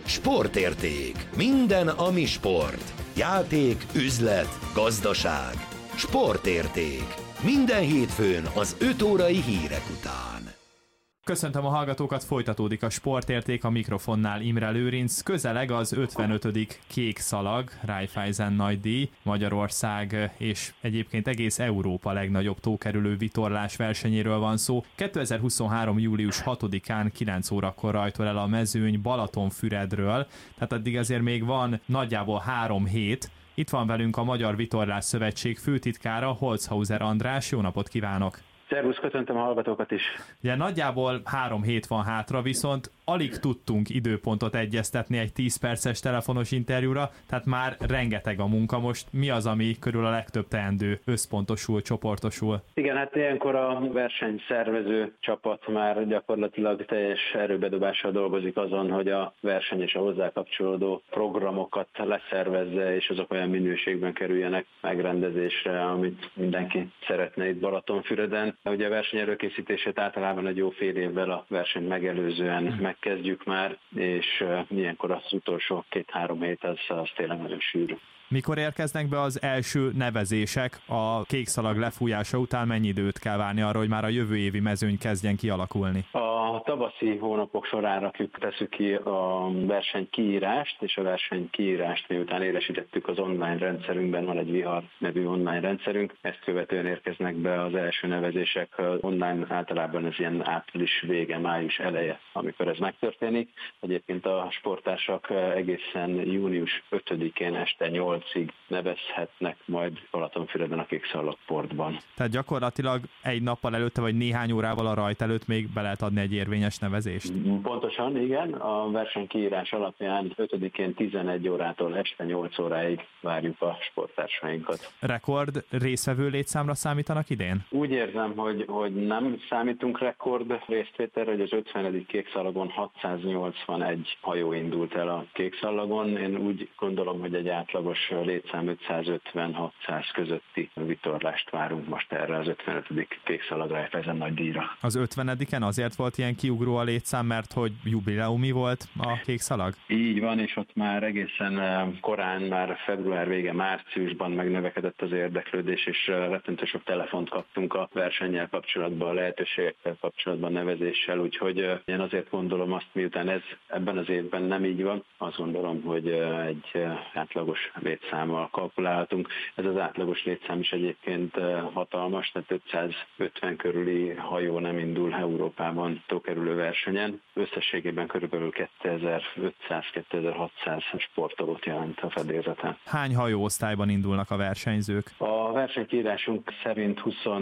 Sportérték. Minden, ami sport. Játék, üzlet, gazdaság. Sportérték. Minden hétfőn az 5 órai hírek után. Köszöntöm a hallgatókat, folytatódik a Sportérték, a mikrofonnál Imre Lőrinc. Közeleg az 55. Kék Szalag Raiffeisen nagydíj, Magyarország és egyébként egész Európa legnagyobb tókerülő vitorlás versenyéről van szó. 2023. július 6-án 9 órakor rajtol el a mezőny Balatonfüredről, tehát addig azért még van nagyjából 3 hét. Itt van velünk a Magyar Vitorlás Szövetség főtitkára, Holzhauser András. Jó napot kívánok! Szervusz, köszöntöm a hallgatókat is. Ugye nagyjából 3 hét van hátra, viszont alig tudtunk időpontot egyeztetni egy 10 perces telefonos interjúra, tehát már rengeteg a munka. Most mi az, ami körül a legtöbb teendő összpontosul, csoportosul? Igen, hát ilyenkor a versenyszervező csapat már gyakorlatilag teljes erőbedobással dolgozik azon, hogy a verseny és a hozzá kapcsolódó programokat leszervezze, és azok olyan minőségben kerüljenek megrendezésre, amit mindenki szeretne itt Balatonfüreden. Ugye a verseny előkészítését általában egy jó fél évvel a versenyt megelőzően megkezdjük már, és ilyenkor az utolsó 2-3 hét az tényleg nagyon sűrű. Mikor érkeznek be az első nevezések a Kék Szalag lefújása után, mennyi időt kell várni arra, hogy már a jövő évi mezőny kezdjen kialakulni? A tavaszi hónapok során tesszük ki a verseny kiírást, és a verseny kiírást miután élesítettük az online rendszerünkben, van egy Vihar nevű online rendszerünk, ezt követően érkeznek be az első nevezések online, általában ez ilyen április vége, május eleje, amikor ez megtörténik. Egyébként a sportársak egészen június 5-én este 8-ig nevezhetnek majd Balatonfüreden a Kék Szalag portban. Tehát gyakorlatilag egy nappal előtte, vagy néhány órával a rajt előtt még be lehet adni egy érvényes nevezést? Pontosan, igen. A verseny kiírás alapján 5-én 11 órától este 8 óráig várjuk a sporttársainkat. Rekord résztvevő létszámra számítanak idén? Úgy érzem, hogy nem számítunk rekord résztvételre, hogy az 50. Kék Szalagon 681 hajó indult el a Kék Szalagon. Én úgy gondolom, hogy egy átlagos létszám 550-600 közötti vitorlást várunk most erre az 55. Kék Szalag Raiffeisen nagydíjra. Az 50-en azért volt ilyen kiugró a létszám, mert hogy jubileumi volt a Kék Szalag? Így van, és ott már egészen korán, már február vége, márciusban megnövekedett az érdeklődés, és rettentő sok telefont kaptunk a versennyel kapcsolatban, a lehetőségekkel kapcsolatban, nevezéssel, úgyhogy én azért gondolom azt, miután ez ebben az évben nem így van, azt gondolom, hogy egy átlagos létszámmal kalkulálhatunk. Ez az átlagos létszám is egyébként hatalmas, tehát 550 körüli hajó nem indul Európában tókerülő versenyen. Összességében körülbelül 2500-2600 sportolót jelent a fedélzeten. Hány hajóosztályban indulnak a versenyzők? A versenykírásunk szerint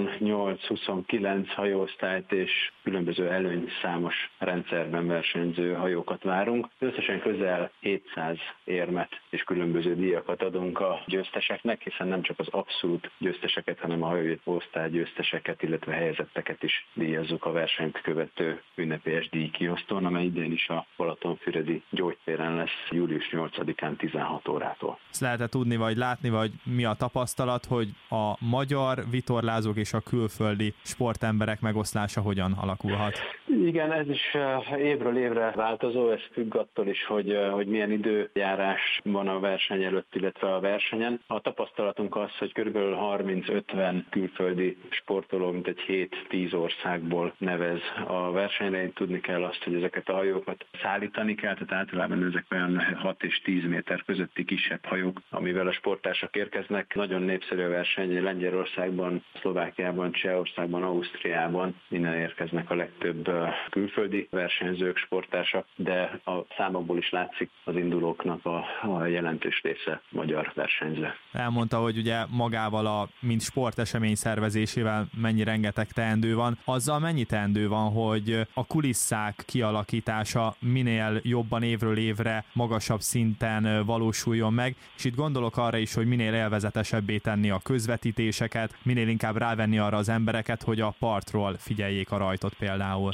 28-29 hajóosztályt és különböző előnyszámos rendszerben versenyző hajókat várunk. Összesen közel 700 érmet és különböző díjakat adunk a győzteseknek, hiszen nem csak az abszolút győzteseket, hanem a hajóosztály győzteseket, illetve helyezetteket is díjazzuk a versenyt követő ünnepélyes díjkiosztón, amely idén is a Balatonfüredi gyógytéren lesz július 8-án 16 órától. Ezt lehet tudni, vagy látni, vagy mi a tapasztalat, hogy a magyar vitorlázók és a külföldi sportemberek megoszlása hogyan alakulhat? Igen, ez is évről évre változó, ez függ attól is, hogy milyen időjárás van a verseny előtt, illetve a versenyen. A tapasztalatunk az, hogy kb. 30-50 külföldi sportoló, mint egy 7-10 országból nevez a versenyre. Én tudni kell azt, hogy ezeket a hajókat szállítani kell, tehát általában ezek olyan 6 és 10 méter közötti kisebb hajók, amivel a sportársak érkeznek. Nagyon népszerű a verseny Lengyelországban, Szlovákiában, Csehországban, Ausztriában, innen érkeznek a legtöbb külföldi versenyzők, sportársak, de a számokból is látszik az indulóknak a jelentős része magyar versenyző. Elmondta, hogy ugye magával mint sportesemény szervezésével mennyi rengeteg teendő van. Azzal mennyi teendő van, hogy a kulisszák kialakítása minél jobban évről évre magasabb szinten valósuljon meg, és itt gondolok arra is, hogy minél élvezetesebbé tenni a közvetítéseket, minél inkább rávenni arra az embereket, hogy a partról figyeljék a rajtot például.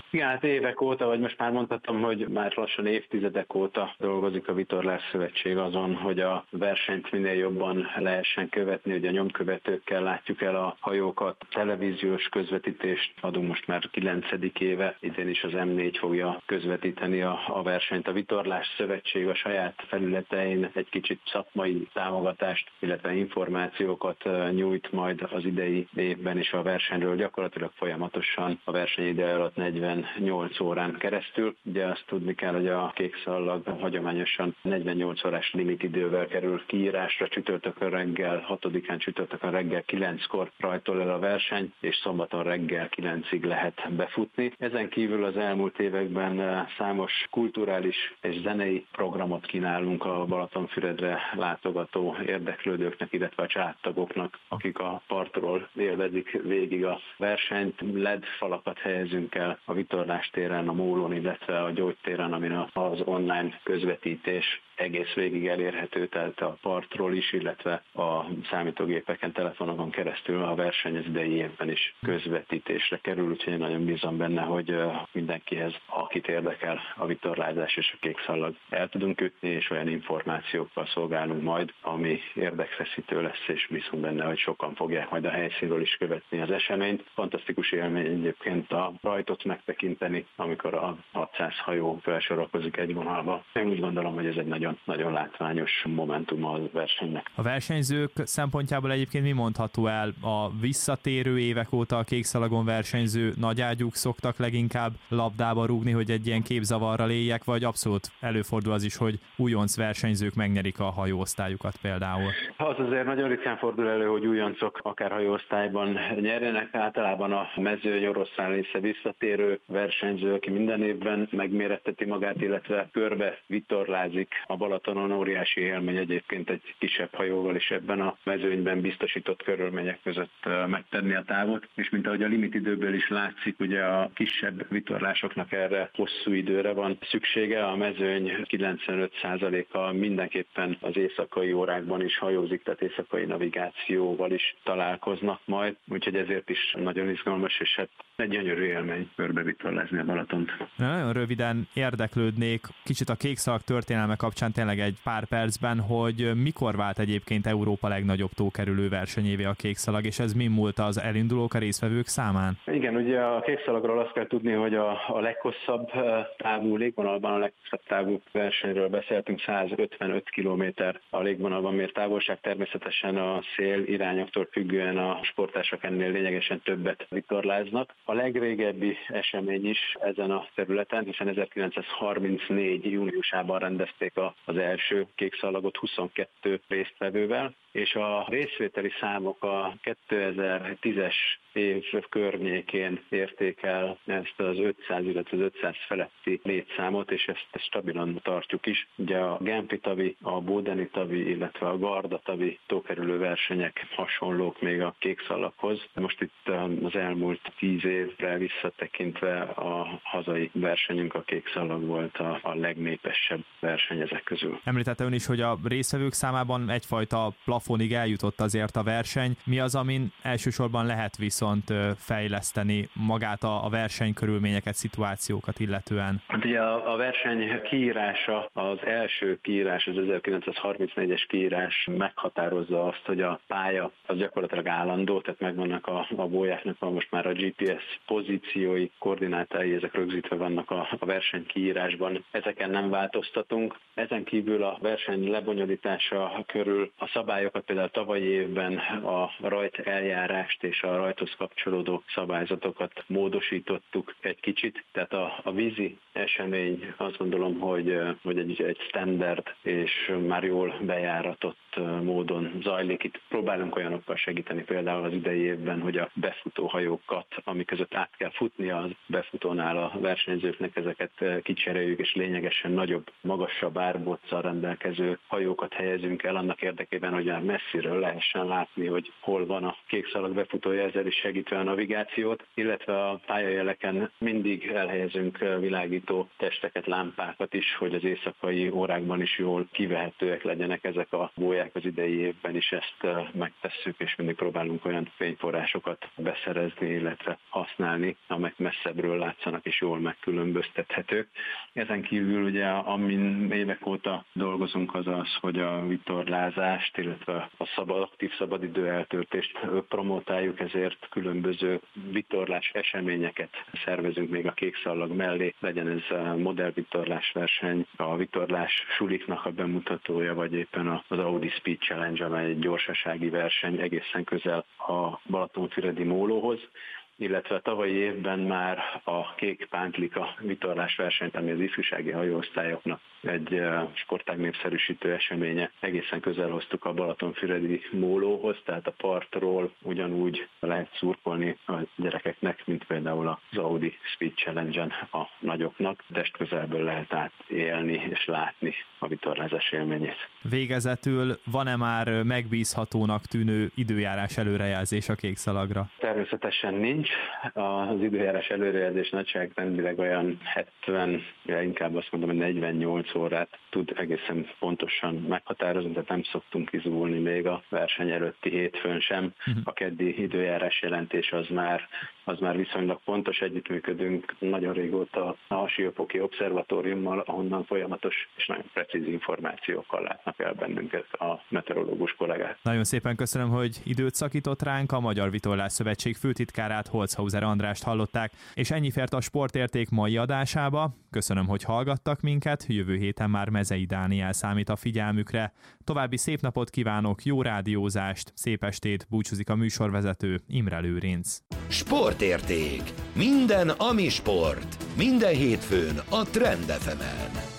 Igen, hát évek óta, vagy most már mondhatom, hogy már lassan évtizedek óta dolgozik a Vitorlás Szövetség azon, hogy a versenyt minél jobban lehessen követni, hogy a nyomkövetőkkel látjuk el a hajókat, televíziós közvetítést adunk most már 9. éve, idén is az M4 fogja közvetíteni a versenyt. A Vitorlás Szövetség a saját felületein egy kicsit szakmai támogatást, illetve információkat nyújt majd az idei évben is a versenyről, gyakorlatilag folyamatosan a verseny ide alatt 48 órán keresztül. Ugye azt tudni kell, hogy a kékszallag hagyományosan 48 órás limitidővel kerül kiírásra, csütörtökön reggel 6-án csütörtökön reggel 9-kor rajtol el a verseny, és szombaton reggel 9-ig lehet befutni. Ezen kívül az elmúlt években számos kulturális és zenei programot kínálunk a Balatonfüredre látogató érdeklődőknek, illetve a családtagoknak, akik a partról élvezik végig a versenyt. LED falakat helyezünk el a Vitorlás téren, a Mólón, illetve a Gyógytéren, amin az online közvetítés egész végig elérhető, tehát a partról is, illetve a számítógépeken, telefonokon keresztül a verseny az idei évben is közvetítésre kerül, úgyhogy én nagyon bízom benne, hogy mindenkihez, akit érdekel a vitorlázás és a kékszallag, el tudunk jutni, és olyan információkkal szolgálunk majd, ami érdekfeszítő lesz, és bízunk benne, hogy sokan fogják majd a helyszínről is követni az eseményt. Fantasztikus élmény egyébként a rajtot megtekinteni, amikor a 600 hajó felsorakozik egy vonalba. Én úgy gondolom, hogy ez egy nagyon látványos momentum a versenynek. A versenyzők szempontjából egyébként mi mondható el? A visszatérő évek óta a kékszalagon versenyző nagyágyúk szoktak leginkább labdába rúgni, hogy egy ilyen képzavarral éljek, vagy abszolút előfordul az is, hogy újonc versenyzők megnyerik a hajóosztályukat például? Az azért nagyon ritkán fordul elő, hogy újoncok akár hajóosztályban nyerjenek. Általában a mezőny oroszlán része visszatérő versenyző, aki minden évben megméretteti magát, illetve körbe vitorlázik a Balatonon. Óriási élmény egyébként egy kisebb hajóval is ebben a mezőnyben biztosított körülmények között megtenni a távot, és mint ahogy a limitidőből is látszik, ugye a kisebb vitorlásoknak erre hosszú időre van szüksége. A mezőny 95%-a mindenképpen az éjszakai órákban is hajózik, tehát éjszakai navigációval is találkoznak majd, úgyhogy ezért is nagyon izgalmas, és hát egy gyönyörű élmény körbevitorlázni a Balatont. Nagyon röviden érdeklődnék kicsit a kékszalag történelme kapcsán tényleg egy pár percben, hogy mikor vált egyébként Európa legnagyobb tókerülő versenyévé a kékszalag, és ez mi múlt az elindulók, a résztvevők számán? Igen, ugye a kékszalagról azt kell tudni, hogy a leghosszabb távú légvonalban, a leghosszabb távú versenyről beszéltünk, 155 km a légvonalban mért távolság, természetesen a szél irányoktól függően a sportársak ennél lényegesen többet vitorláznak. A legrégebbi esemény is ezen a területen, hiszen 1934. júniusában rendezték az első kékszalagot 22 résztvevővel, és a részvételi számok a 2010-es év környékén érték el ezt az 500, illetve az 500 feletti létszámot, és ezt stabilan tartjuk is. Ugye a Genfi tavi, a Bodeni tavi, illetve a Garda tavi tókerülő versenyek hasonlók még a kékszalaghoz. Most itt az elmúlt 10 évre visszatekintve a hazai versenyünk, a kékszalag volt a legnépesebb verseny ezek közül. Említette ön is, hogy a résztvevők számában egyfajta plafonig eljutott azért a verseny. Mi az, amin elsősorban lehet viszont fejleszteni magát a verseny körülményeket, szituációkat illetően? Hát ugye a verseny kiírása, az első kiírás, az 1934-es kiírás meghatározza azt, hogy a pálya az gyakorlatilag állandó, tehát megvannak a bójáknak most már a GPS pozíciói, koordinátái, ezek rögzítve vannak a verseny kiírásban. Ezeken nem változtatunk. Ezen kívül a verseny lebonyolítása körül a szabályokat, például tavalyi évben a rajt eljárást és a rajthoz kapcsolódó szabályzatokat módosítottuk egy kicsit, tehát a vízi esemény azt gondolom, hogy egy standard és már jól bejáratott módon zajlik. Itt próbálunk olyanokkal segíteni, például az idei évben, hogy a befutó hajókat, amik között át kell futni a befutónál a versenyzőknek, ezeket kicseréljük, és lényegesen nagyobb, magasabb árboccal rendelkező hajókat helyezünk el annak érdekében, hogy már messziről lehessen látni, hogy hol van a kékszalag befutója. Ezzel is segítve a navigációt, illetve a pályajeleken mindig elhelyezünk világító testeket, lámpákat is, hogy az éjszakai órákban is jól kivehetőek legyenek ezek a gólyák. Az idei évben is ezt megtesszük, és mindig próbálunk olyan fényforrásokat beszerezni, illetve használni, amelyek messzebbről látszanak és jól megkülönböztethetők. Ezen kívül ugye, amin évek óta dolgozunk, az az, hogy a vitorlázást, illetve a aktív szabadidő eltöltést promotáljuk, ezért különböző vitorlás eseményeket szervezünk még a Kék Szallag mellé, legyen ez modellvitorlás verseny, a vitorlás suliknak a bemutatója, vagy éppen az Audi Speed Challenge, amely egy gyorsasági verseny egészen közel a Balatonfüredi mólóhoz, illetve a tavalyi évben már a Kék Pántlika vitorlás versenyt, ami az ifjúsági hajóosztályoknak egy sportág népszerűsítő eseménye, egészen közel hoztuk a Balatonfüredi mólóhoz, tehát a partról ugyanúgy lehet szurkolni a gyerekeknek, mint például az Audi Speed Challenge-en a nagyoknak. Testközelből lehet átélni és látni a vitorlázás élményét. Végezetül van-e már megbízhatónak tűnő időjárás előrejelzés a Kék Szalagra? Természetesen nincs. Az időjárás előrejelzés nagyságrendileg olyan 70, inkább azt mondom, hogy 48 órát tud egészen pontosan meghatározni, tehát nem szoktunk izgulni még a verseny előtti hétfőn sem. A keddi időjárás jelentés az már viszonylag pontos, együttműködünk nagyon régóta a Siófoki Obszervatóriummal, ahonnan folyamatos és nagyon precíz információkkal látnak el bennünket a meteorológus kollégák. Nagyon szépen köszönöm, hogy időt szakított ránk, a Magyar Vitorlás Szövetség főtitkárát, Holzhauser Andrást hallották, és ennyi fért a Sportérték mai adásába. Köszönöm, hogy hallgattak minket, jövő héten már Mezei Dániel számít a figyelmükre. További szép napot kívánok, jó rádiózást, szép estét, búcsúzik a műsorvezető, Imre Lőrinc. Sportérték. Minden, ami sport. Minden hétfőn a Trend FM-en.